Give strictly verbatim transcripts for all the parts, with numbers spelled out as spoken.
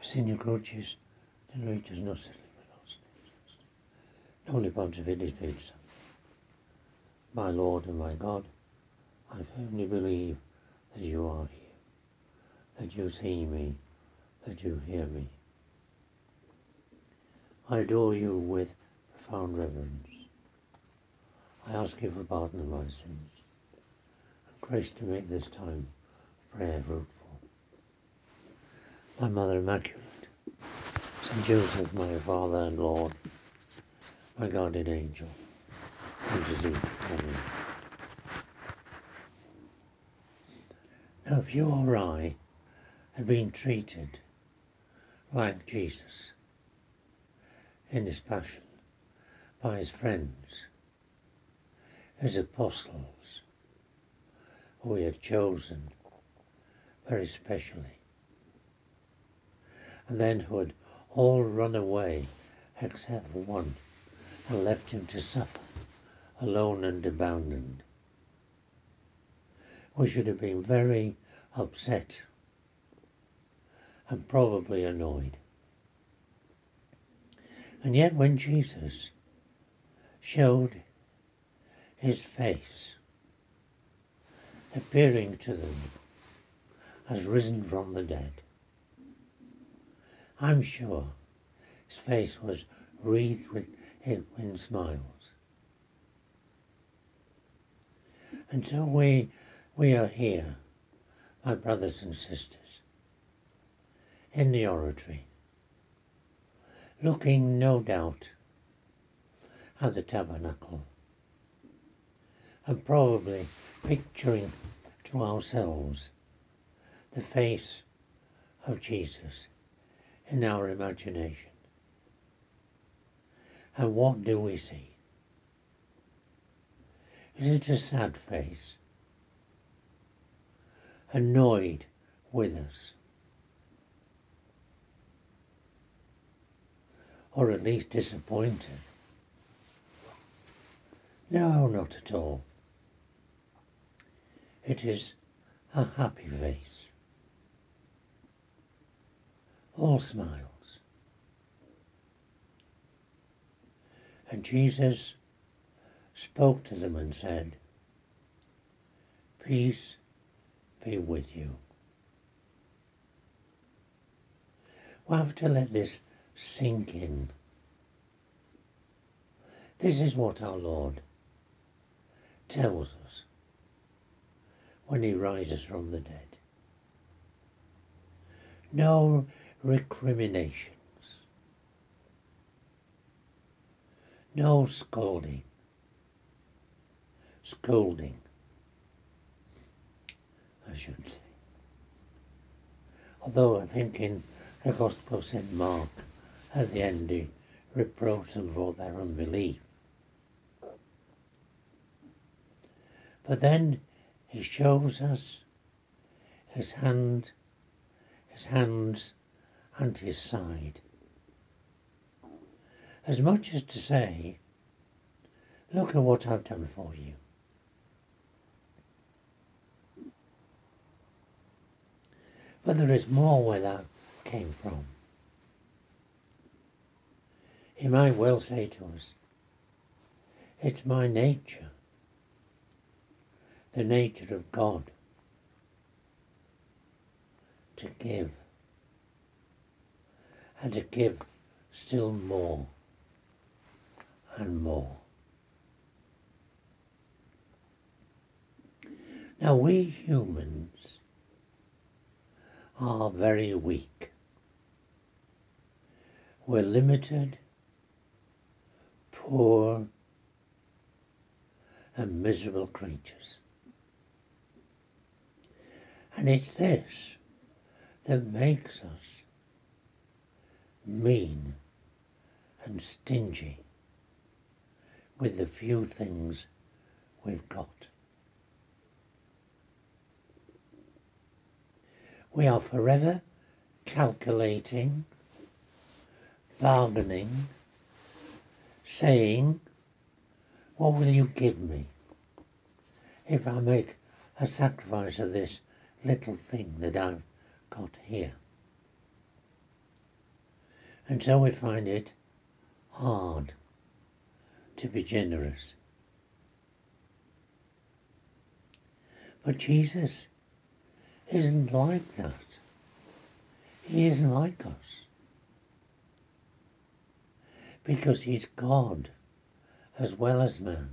Signor Crucis, Denuitus Nostris Liberos, Noli Pontificis Pizza. My Lord and my God, I firmly believe that you are here, that you see me, that you hear me. I adore you with profound reverence. I ask you for pardon of my sins, and grace to make this time of prayer fruitful. My Mother Immaculate, Saint Joseph, my Father and Lord, my guardian angel, intercede for me. Now, if you or I had been treated like Jesus in his passion by his friends, his apostles, who he had chosen very specially, and then who had all run away except for one, and left him to suffer alone and abandoned, we should have been very upset and probably annoyed. And yet when Jesus showed his face, appearing to them as risen from the dead, I'm sure his face was wreathed with, with smiles. And so we, we are here, my brothers and sisters, in the oratory, looking no doubt at the tabernacle, and probably picturing to ourselves the face of Jesus in our imagination. And what do we see? Is it a sad face? Annoyed with us? Or at least disappointed? No, not at all. It is a happy face. All smiles. And Jesus spoke to them and said, "Peace be with you." We'll have to let this sink in. This is what our Lord tells us when he rises from the dead. No recriminations. No scolding. Scolding, I should say. Although I think in the Gospel of Saint Mark, at the end he reproached them for their unbelief. But then he shows us his hand, his hands and his side, as much as to say, look at what I've done for you. But there is more where that came from. He might well say to us, it's my nature, the nature of God, to give, and to give still more and more. Now we humans are very weak. We're limited, poor, and miserable creatures. And it's this that makes us mean and stingy with the few things we've got. We are forever calculating, bargaining, saying, what will you give me if I make a sacrifice of this little thing that I've got here? And so we find it hard to be generous. But Jesus isn't like that. He isn't like us. Because he's God as well as man.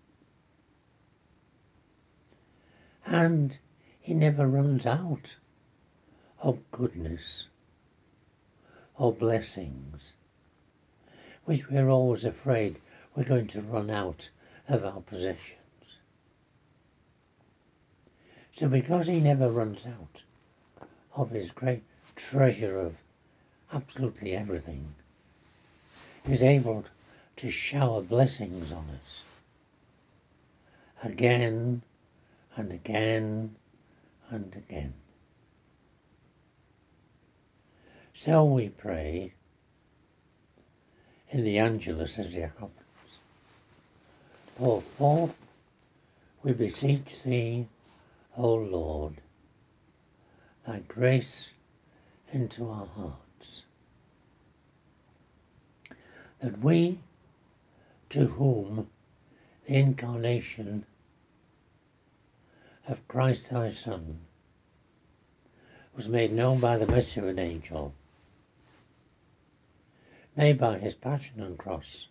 And he never runs out of goodness or blessings, which we're always afraid we're going to run out of our possessions. So because he never runs out of his great treasure of absolutely everything, he's able to shower blessings on us again and again and again. So we pray in the Angelus as it happens. Pour forth, we beseech thee, O Lord, thy grace into our hearts, that we, to whom the incarnation of Christ thy Son was made known by the message of an angel, may by his passion and cross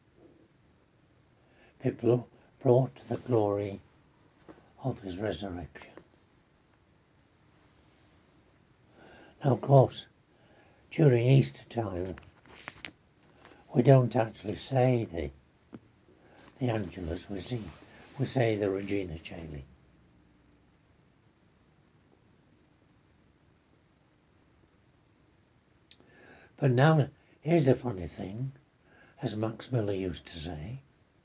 be brought to the glory of his resurrection. Now, of course, during Easter time, we don't actually say the, the Angelus, we, see, we say the Regina Caeli. But now, here's a funny thing, as Max Miller used to say.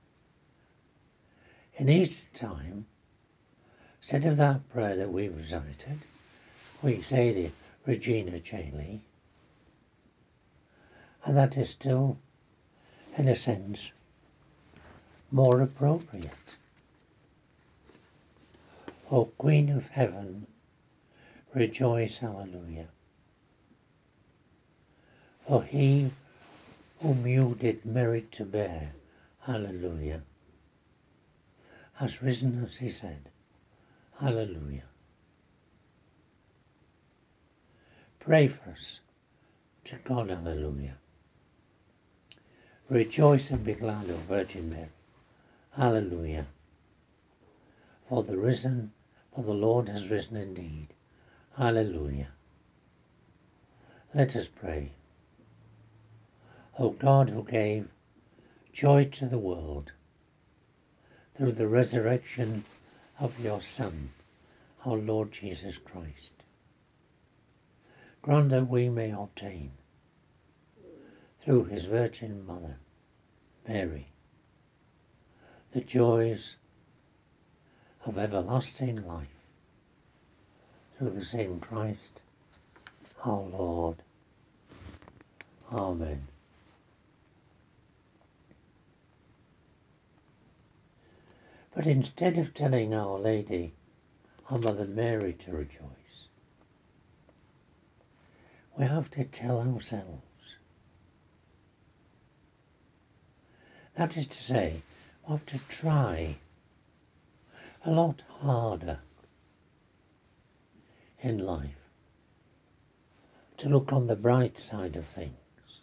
In Easter time, instead of that prayer that we recited, we say the Regina Caeli, and that is still, in a sense, more appropriate. O Queen of Heaven, rejoice, hallelujah. For he whom you did merit to bear, hallelujah, has risen as he said, hallelujah. Pray for us to God, hallelujah. Rejoice and be glad, O Virgin Mary, hallelujah. For the risen, for the Lord has risen indeed, hallelujah. Let us pray. O God, who gave joy to the world through the resurrection of your Son, our Lord Jesus Christ, grant that we may obtain, through his Virgin Mother, Mary, the joys of everlasting life, through the same Christ, our Lord. Amen. But instead of telling Our Lady, our Mother Mary, to rejoice, we have to tell ourselves. That is to say, we have to try a lot harder in life to look on the bright side of things.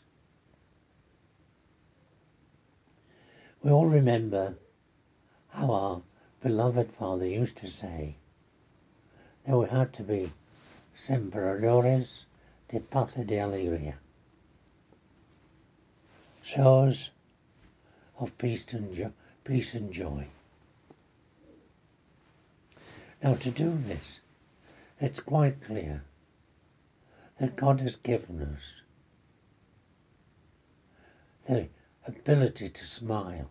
We all remember how our beloved Father used to say that we had to be sembradores de paz y de alegría, sowers of peace and, jo- peace and joy. Now, to do this, it's quite clear that God has given us the ability to smile.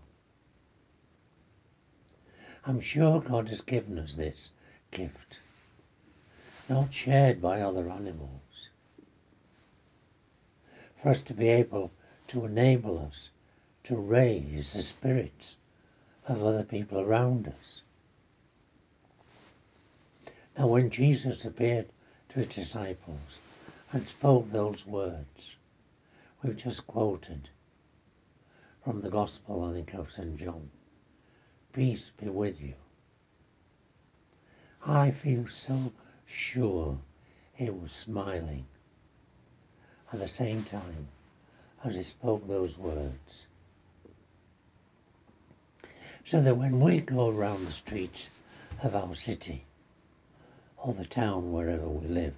I'm sure God has given us this gift, not shared by other animals, for us to be able to enable us to raise the spirits of other people around us. Now, when Jesus appeared to his disciples and spoke those words, we've just quoted from the Gospel, I think, of Saint John. Peace be with you. I feel so sure he was smiling at the same time as he spoke those words. So that when we go around the streets of our city or the town wherever we live,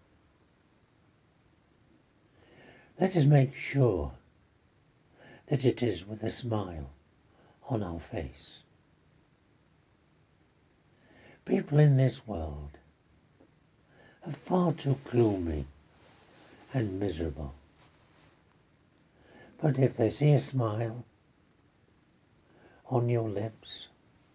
let us make sure that it is with a smile on our face. People in this world are far too gloomy and miserable. But if they see a smile on your lips,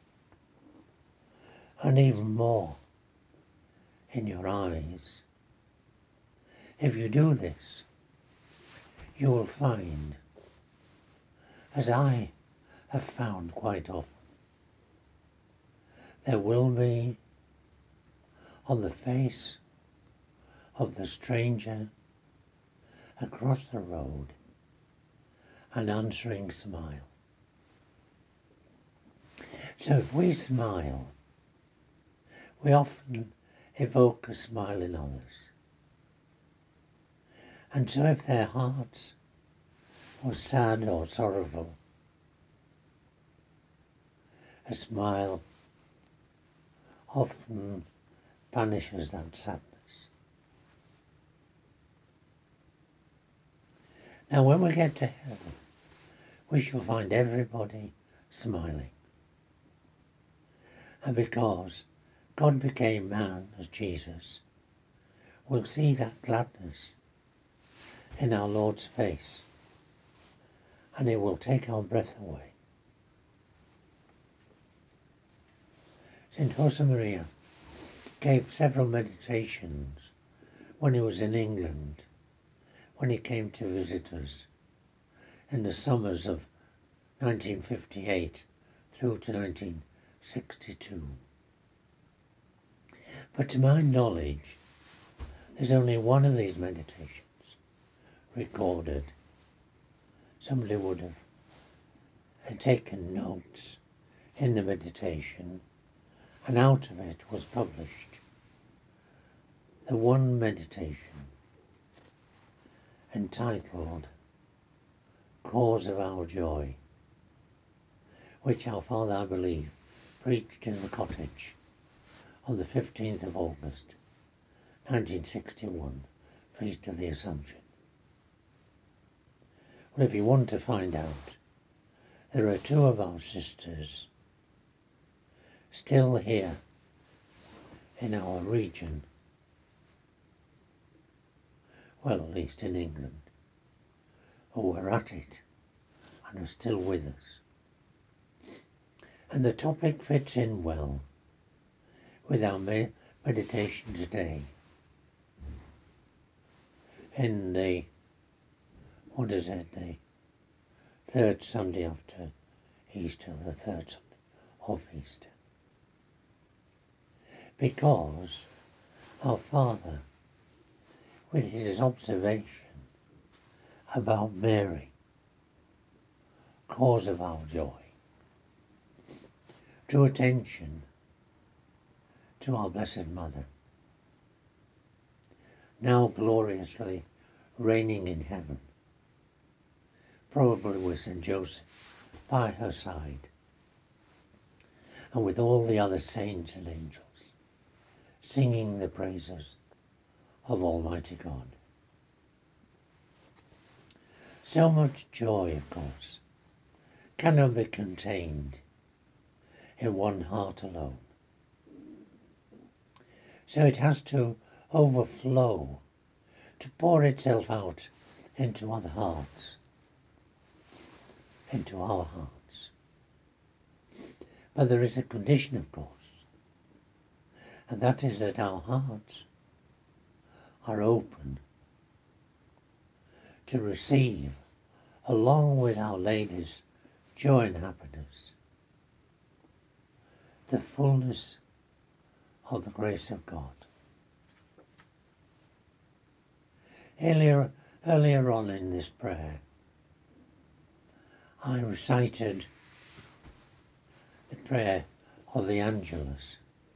and even more in your eyes, if you do this, you will find, as I have found quite often, there will be on the face of the stranger across the road an answering smile. So if we smile, we often evoke a smile in others. And so if their hearts were sad or sorrowful, a smile often banishes that sadness. Now when we get to heaven, we shall find everybody smiling. And because God became man as Jesus, we'll see that gladness in our Lord's face, and it will take our breath away. Saint Josemaria gave several meditations when he was in England, when he came to visit us in the summers of nineteen fifty-eight through to nineteen sixty-two. But to my knowledge, there's only one of these meditations recorded. Somebody would have had taken notes in the meditation, and out of it was published the one meditation entitled Cause of Our Joy, which our father, I believe, preached in the cottage on the fifteenth of August, nineteen sixty-one, Feast of the Assumption. Well, if you want to find out, there are two of our sisters still here in our region, well, at least in England, who were at it and are still with us. And the topic fits in well with our me- meditation today. In the, what is it, the third Sunday after Easter, the third Sunday of Easter. Because our Father, with his observation about Mary, cause of our joy, drew attention to our Blessed Mother, now gloriously reigning in heaven, probably with Saint Joseph by her side, and with all the other saints and angels, singing the praises of Almighty God. So much joy, of course, cannot be contained in one heart alone. So it has to overflow, to pour itself out into other hearts, into our hearts. But there is a condition, of course, and that is that our hearts are open to receive, along with Our Lady's joy and happiness, the fullness of the grace of God. Earlier Earlier on in this prayer, I recited the prayer of the Angelus,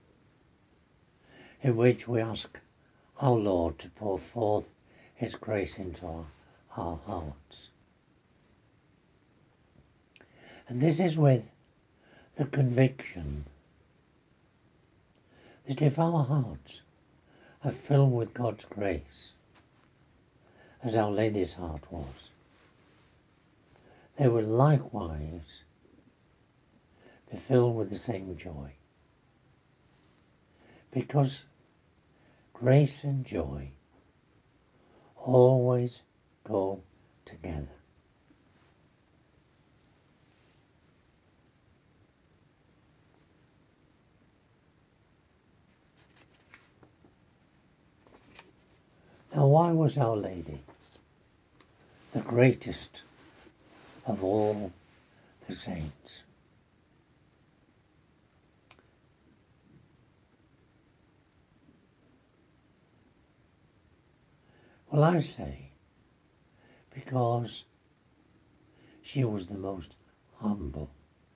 in which we ask our Lord to pour forth His grace into our, our hearts. And this is with the conviction that if our hearts are filled with God's grace, as Our Lady's heart was, they will likewise be filled with the same joy. Because grace and joy always go together. Now, why was Our Lady the greatest of all the saints? Well, I say because she was the most humble.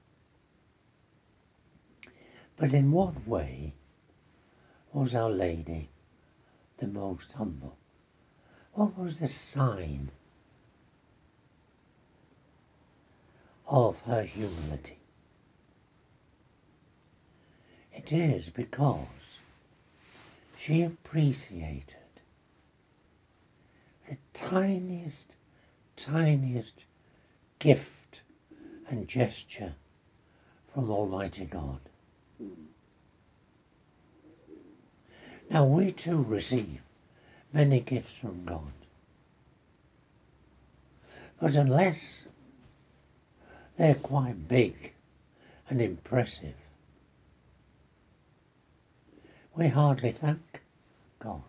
But in what way was Our Lady the most humble? What was the sign of her humility? It is because she appreciated the tiniest, tiniest gift and gesture from Almighty God. Now we too receive many gifts from God. But unless they're quite big and impressive, we hardly thank God.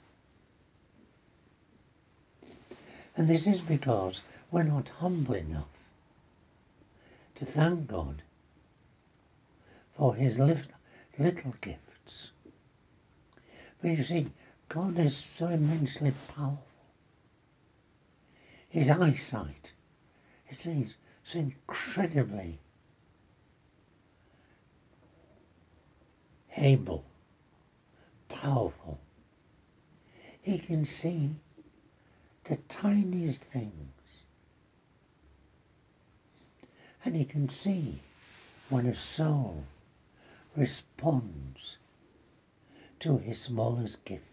And this is because we're not humble enough to thank God for His little gifts. But you see, God is so immensely powerful. His eyesight is so incredibly able, powerful. He can see the tiniest things. And He can see when a soul responds to His smallest gifts.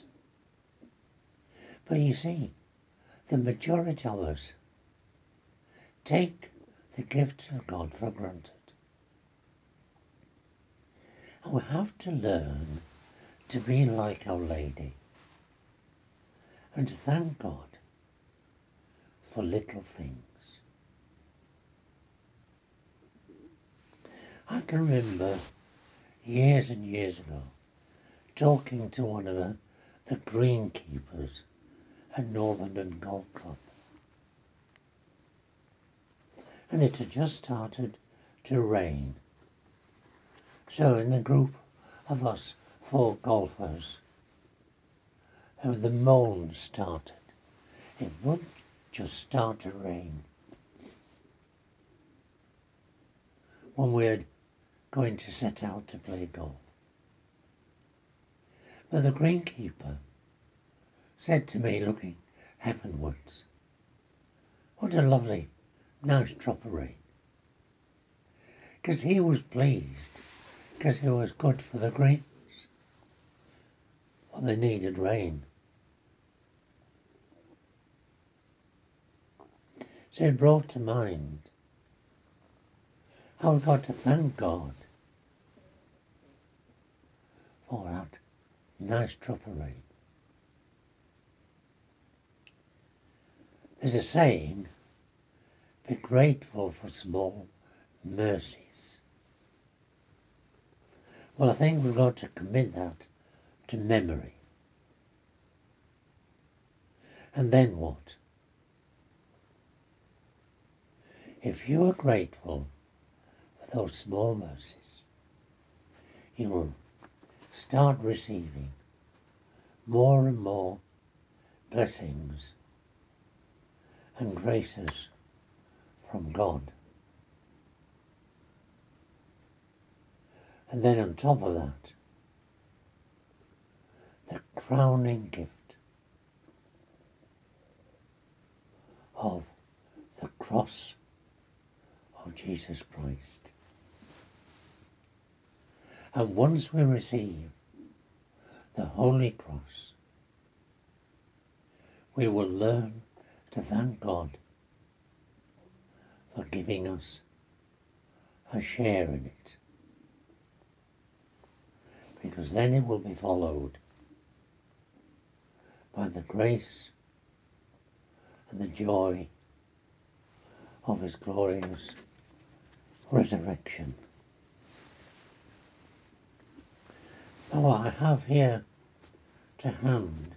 But you see, the majority of us take the gifts of God for granted. And we have to learn to be like Our Lady and to thank God for little things. I can remember years and years ago talking to one of the, the greenkeepers at Northern Golf Club. And it had just started to rain. So in the group of us four golfers, and the moan started. It would just start to rain when we were going to set out to play golf. But the greenkeeper said to me, looking heavenwards, "What a lovely, nice drop of rain." Because he was pleased, because it was good for the greens. Well, they needed rain. So it brought to mind how we've got to thank God for that nice drop of rain. There's a saying, be grateful for small mercies. Well, I think we've got to commit that to memory. And then what? If you are grateful for those small mercies, you will start receiving more and more blessings and graces from God. And then on top of that, the crowning gift of the cross of Jesus Christ. And once we receive the Holy Cross, we will learn to thank God for giving us a share in it. Because then it will be followed by the grace and the joy of His glorious resurrection. Now I have here to hand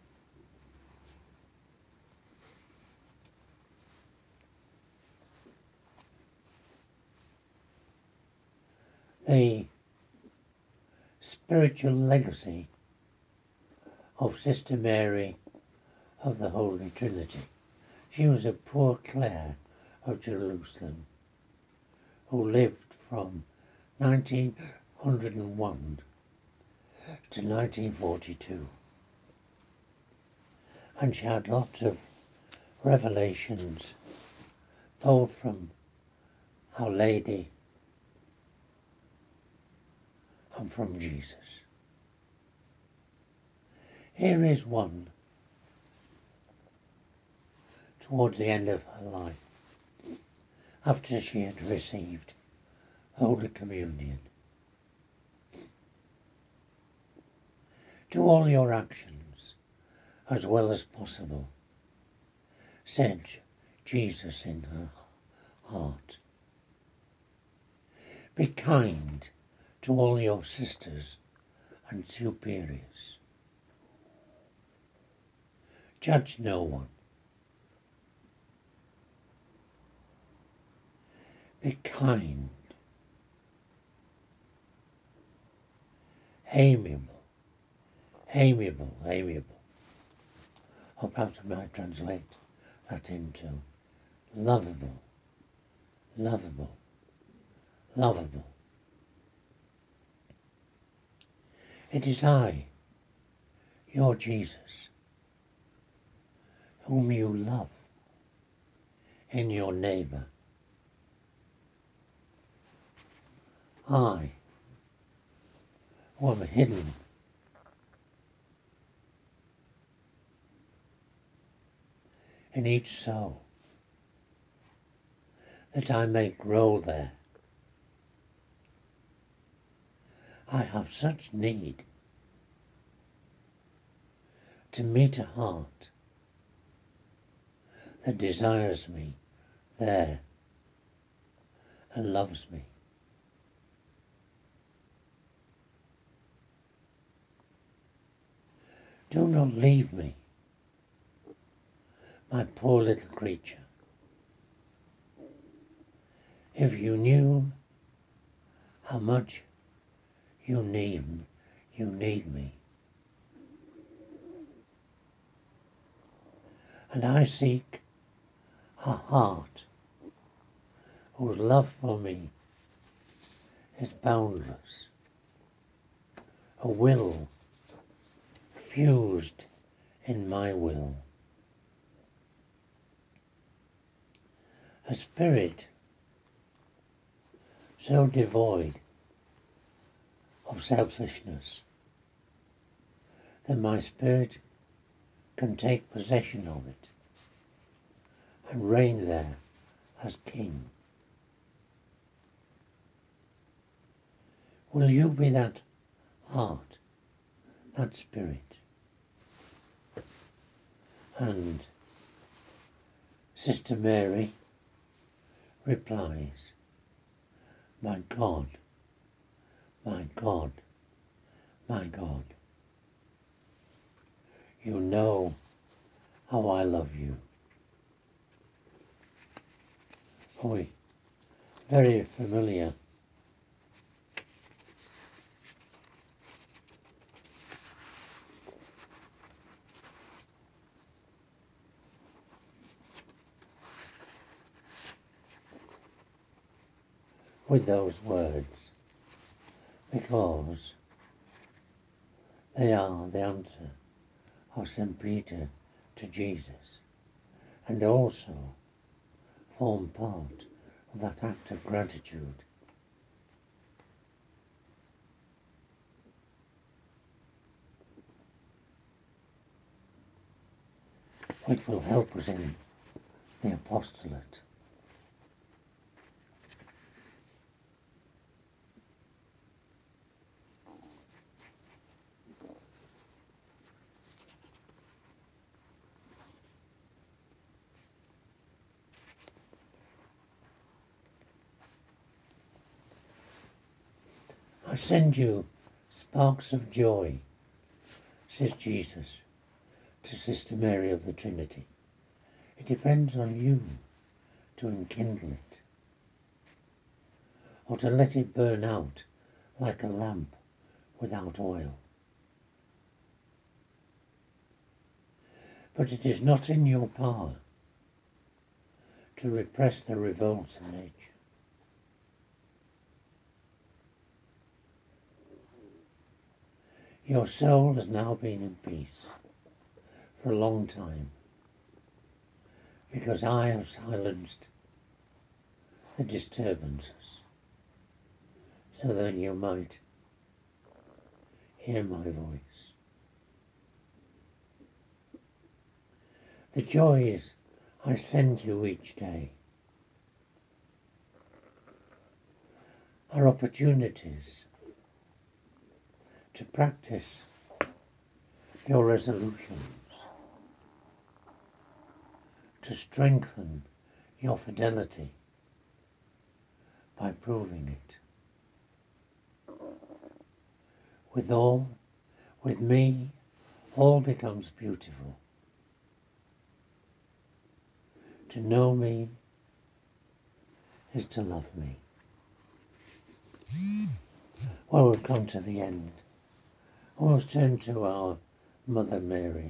the spiritual legacy of Sister Mary of the Holy Trinity. She was a poor Clare of Jerusalem who lived from nineteen oh one to nineteen forty-two, and she had lots of revelations both from Our Lady and from Jesus. Here is one towards the end of her life, after she had received Holy Communion. Do all your actions as well as possible, said Jesus in her heart. Be kind to all your sisters and superiors. Judge no one. Be kind, amiable, amiable, amiable. Or perhaps I might translate that into lovable, lovable, lovable. It is I, your Jesus, whom you love in your neighbour. I, who am hidden in each soul, that I may grow there. I have such need to meet a heart that desires me there and loves me. Do not leave me, my poor little creature. If you knew how much you need, you need me. And I seek a heart whose love for me is boundless, a will fused in my will, a spirit so devoid of selfishness that my spirit can take possession of it and reign there as king. Will you be that heart, that spirit? And Sister Mary replies, my God, my God, my God, you know how I love you. Oh, very familiar. with those words, because they are the answer of Saint Peter to Jesus, and also form part of that act of gratitude. Which will help us in the apostolate. I send you sparks of joy, says Jesus to Sister Mary of the Trinity. It depends on you to enkindle it, or to let it burn out like a lamp without oil. But it is not in your power to repress the revolts of nature. Your soul has now been in peace for a long time, because I have silenced the disturbances, so that you might hear my voice. The joys I send you each day are opportunities to practice your resolutions, to strengthen your fidelity by proving it. With all, with me, all becomes beautiful. To know me is to love me. Well, we've come to the end. We'll turn to our Mother Mary.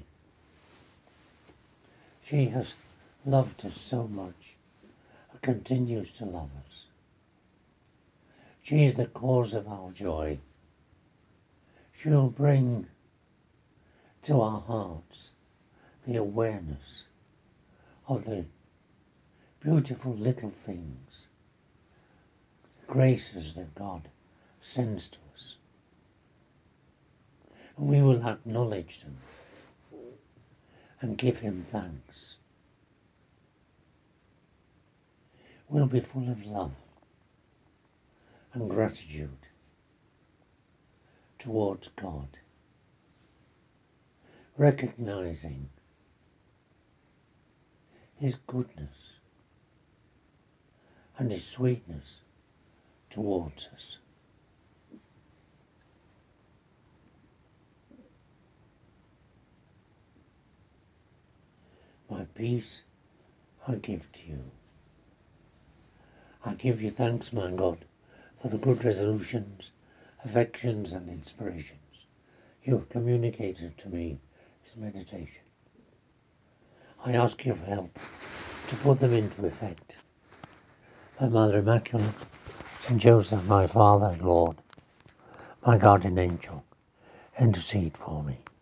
She has loved us so much and continues to love us. She is the cause of our joy. She'll bring to our hearts the awareness of the beautiful little things, graces that God sends to us. And we will acknowledge them and give him thanks. We'll be full of love and gratitude towards God, recognizing his goodness and his sweetness towards us. My peace I give to you. I give you thanks, my God, for the good resolutions, affections and inspirations you have communicated to me this meditation. I ask you for help to put them into effect. My Mother Immaculate, Saint Joseph, my Father and Lord, my guardian angel, intercede for me.